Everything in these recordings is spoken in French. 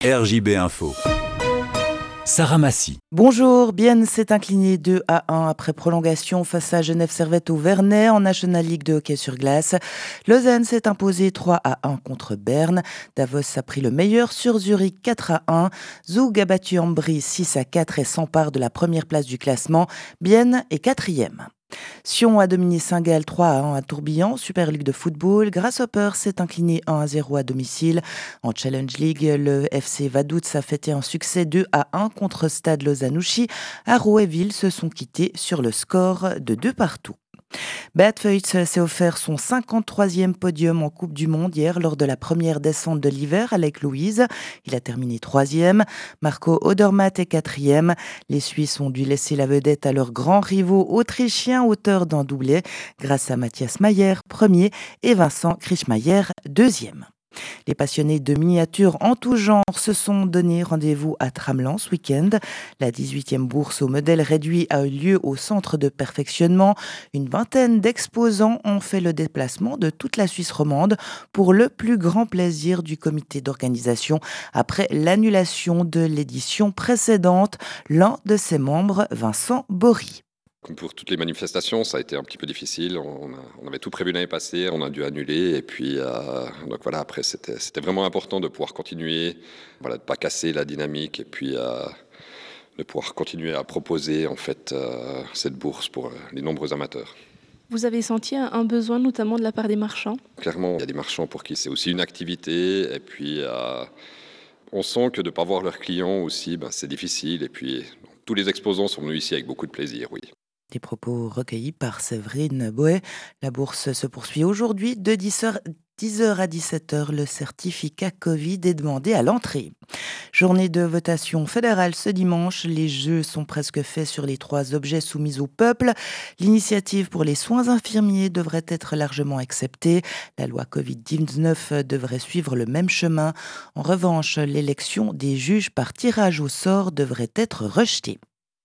RJB Info. Sarah Massy. Bonjour, Bienne s'est incliné 2-1 après prolongation face à Genève Servette au Vernet en National League de hockey sur glace. Lausanne s'est imposé 3-1 contre Berne. Davos a pris le meilleur sur Zurich 4-1. Zug a battu Ambry 6-4 et s'empare de la première place du classement. Bienne est quatrième. Sion a dominé Saint-Gall 3-1 à Tourbillon, Super League de football. Grasshopper s'est incliné 1-0 à domicile. En Challenge League, le FC Vaduz a fêté un succès 2-1 contre Stade Lausanne-Ouchy. Haro et Ville se sont quittés sur le score de 2-2. Bad Feuz s'est offert son 53e podium en Coupe du Monde hier lors de la première descente de l'hiver à Lake Louise. Il a terminé 3e. Marco Odermatt est 4e. Les Suisses ont dû laisser la vedette à leurs grands rivaux autrichiens auteurs d'un doublé grâce à Matthias Mayer, 1er, et Vincent Krischmaier, 2e. Les passionnés de miniatures en tout genre se sont donné rendez-vous à Tramelan ce week-end. La 18e bourse au modèle réduit a eu lieu au centre de perfectionnement. Une vingtaine d'exposants ont fait le déplacement de toute la Suisse romande pour le plus grand plaisir du comité d'organisation après l'annulation de l'édition précédente. L'un de ses membres, Vincent Bory. Comme pour toutes les manifestations, ça a été un petit peu difficile. On avait tout prévu l'année passée, on a dû annuler. Et puis, donc voilà, après, c'était vraiment important de pouvoir continuer, voilà, de ne pas casser la dynamique et puis de pouvoir continuer à proposer en fait cette bourse pour les nombreux amateurs. Vous avez senti un besoin notamment de la part des marchands ? Clairement, il y a des marchands pour qui c'est aussi une activité. Et puis, on sent que de ne pas voir leurs clients aussi, c'est difficile. Et puis, tous les exposants sont venus ici avec beaucoup de plaisir, oui. Des propos recueillis par Séverine Boet. La bourse se poursuit aujourd'hui de 10h à 17h. Le certificat Covid est demandé à l'entrée. Journée de votation fédérale ce dimanche. Les jeux sont presque faits sur les 3 objets soumis au peuple. L'initiative pour les soins infirmiers devrait être largement acceptée. La loi Covid-19 devrait suivre le même chemin. En revanche, l'élection des juges par tirage au sort devrait être rejetée.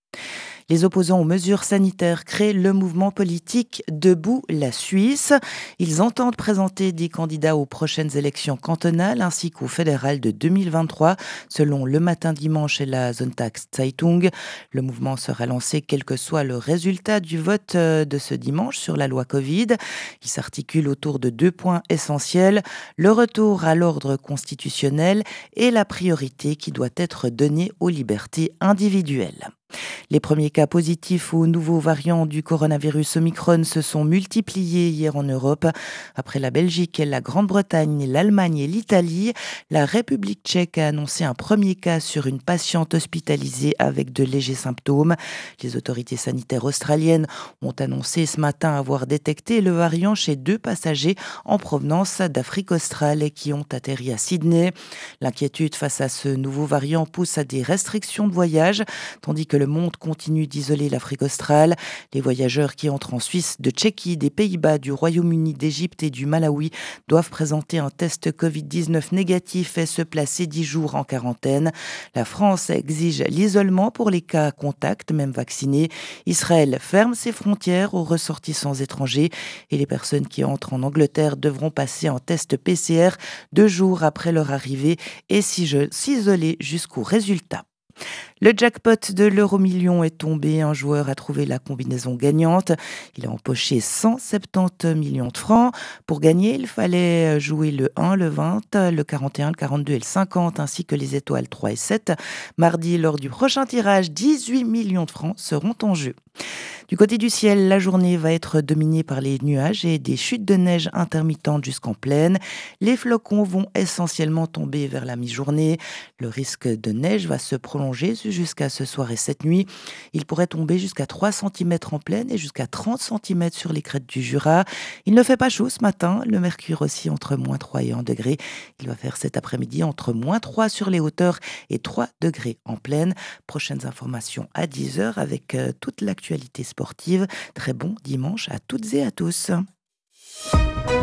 Les opposants aux mesures sanitaires créent le mouvement politique Debout la Suisse. Ils entendent présenter des candidats aux prochaines élections cantonales ainsi qu'aux fédérales de 2023, selon Le Matin Dimanche et la Sonntagszeitung. Le mouvement sera lancé quel que soit le résultat du vote de ce dimanche sur la loi Covid. Il s'articule autour de 2 points essentiels, le retour à l'ordre constitutionnel et la priorité qui doit être donnée aux libertés individuelles. Les premiers cas positifs au nouveau variant du coronavirus Omicron se sont multipliés hier en Europe. Après la Belgique, la Grande-Bretagne, l'Allemagne et l'Italie, la République tchèque a annoncé un premier cas sur une patiente hospitalisée avec de légers symptômes. Les autorités sanitaires australiennes ont annoncé ce matin avoir détecté le variant chez 2 passagers en provenance d'Afrique australe qui ont atterri à Sydney. L'inquiétude face à ce nouveau variant pousse à des restrictions de voyage, tandis que le monde continue d'isoler l'Afrique australe. Les voyageurs qui entrent en Suisse, de Tchéquie, des Pays-Bas, du Royaume-Uni, d'Égypte et du Malawi doivent présenter un test Covid-19 négatif et se placer 10 jours en quarantaine. La France exige l'isolement pour les cas contacts, même vaccinés. Israël ferme ses frontières aux ressortissants étrangers et les personnes qui entrent en Angleterre devront passer un test PCR 2 jours après leur arrivée et s'isoler jusqu'au résultat. Le jackpot de l'euro-million est tombé. Un joueur a trouvé la combinaison gagnante. Il a empoché 170 millions de francs. Pour gagner, il fallait jouer le 1, le 20, le 41, le 42 et le 50, ainsi que les étoiles 3 et 7. Mardi, lors du prochain tirage, 18 millions de francs seront en jeu. Du côté du ciel, la journée va être dominée par les nuages et des chutes de neige intermittentes jusqu'en plaine. Les flocons vont essentiellement tomber vers la mi-journée. Le risque de neige va se prolonger jusqu'à ce soir et cette nuit. Il pourrait tomber jusqu'à 3 cm en plaine et jusqu'à 30 cm sur les crêtes du Jura. Il ne fait pas chaud ce matin. Le mercure aussi entre -3 et 1 degré. Il va faire cet après-midi entre -3 sur les hauteurs et 3 degrés en plaine. Prochaines informations à 10h avec toute l'actualité sportive. Très bon dimanche à toutes et à tous.